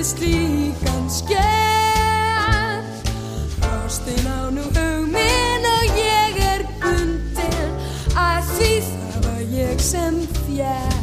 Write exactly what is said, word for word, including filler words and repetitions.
slíkan skell. Ástin á nú hug minn og ég er bundin, að því það var ég sem fékk.